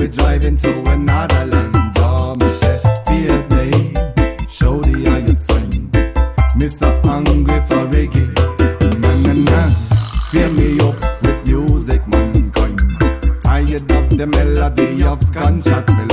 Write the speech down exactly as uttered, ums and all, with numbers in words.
we're driving to another land. Oh, me say, fear me, show the higher sign. Mister Hungry for reggae, na na na. Fear me up with music, mankind. Tired of the melody of gunshot melody.